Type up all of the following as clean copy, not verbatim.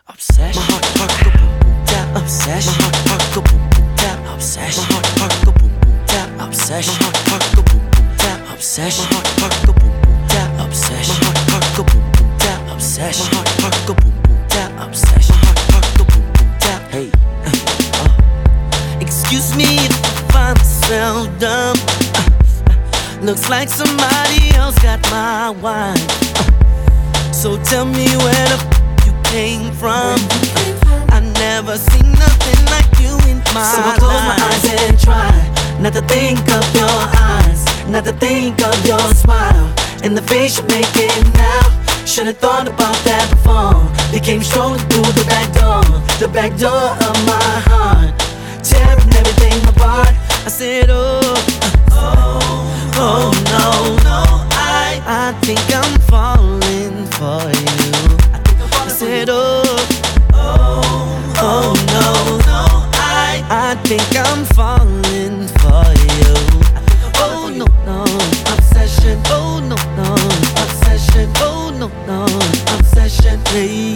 Obsession. My heart go boom boom tap. Obsession. My heart go boom boom tap. Obsession. My heart go boom boom tap. Obsession. My heart go boom boom tap. Obsession. My heart go boom boom tap. Obsession. My heart go boom boom tap. Obsession. My heart go boom boom tap. Obsession. My heart go boom boom tap. Hey. Excuse me if I'm so dumb. Looks like somebody else got my wine. So tell me where the you came from. I never seen nothing like you in my life. So I close my eyes and try not to think of your eyes, not to think of your smile and the face you make it now. Should've thought about that before. They came strolling through the back door of my heart, tearing everything apart. I said, oh no, I think I'm falling for you. I said, oh no, I think I'm falling for you. Oh no, obsession. Oh no, obsession. Oh no, obsession. Hey.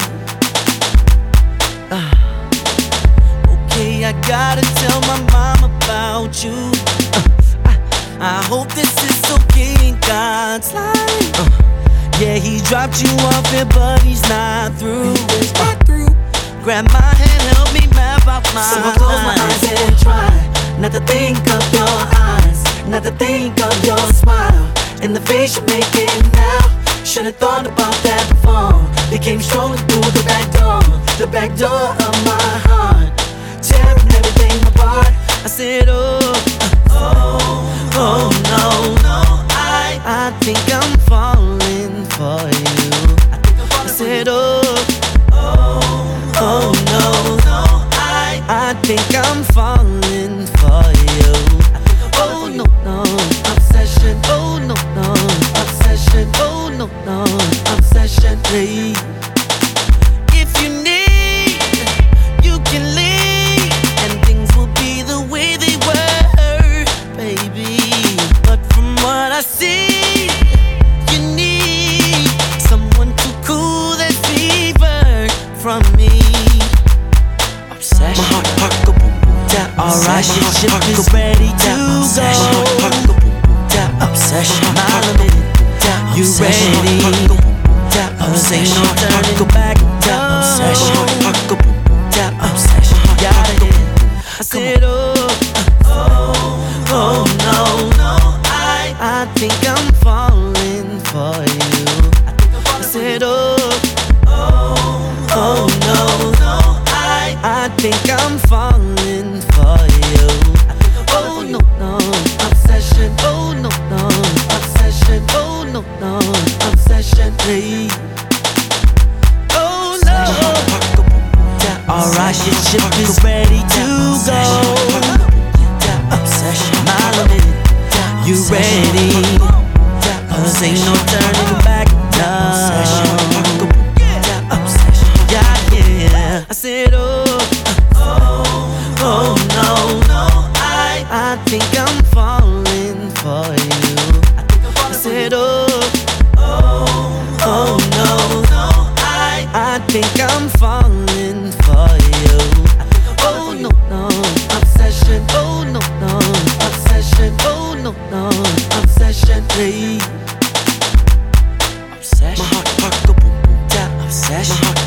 Okay, I gotta tell my mom about you. I hope this is okay in God's light. Yeah, he dropped you off here, but he's not through. Grab my hand, help me map out my life. So I close my eyes and try not to think of your eyes, not to think of your smile and the face you make it now. Should've thought about that before. They came strolling through the back door of my heart, tearing everything apart. I said, oh no, I think I'm falling for you. I said, oh no, I think I'm falling for you. Oh no, obsession. Oh no, obsession. Oh no, obsession. Hey. If you need, you can leave, and things will be the way they were, baby. But from what I see, you need someone to cool that fever from me. Obsession. My heart go boom boom tap. Alright, your ship is ready to go. My heart go boom boom tap. Obsession. My limited. You ready? Ain't no turning back. Obsession. My heart go boom boom tap. Obsession. Got it. I said, oh no, I think I'm falling for you. I said, oh no, I think I'm falling for you. Oh no, obsession. Oh no, obsession. Oh no, obsession. Hey. Oh no. Alright, your ship is ready to go. Obsession. My limited. You ready? Cause ain't no turning back now. Yeah. I said, oh no, I think I'm falling for you. I said, oh no, I think I'm falling for you. Oh no, obsession. Oh no, obsession. Oh no, obsession. Hey. Obsession. My heart go boom boom tap. Obsession.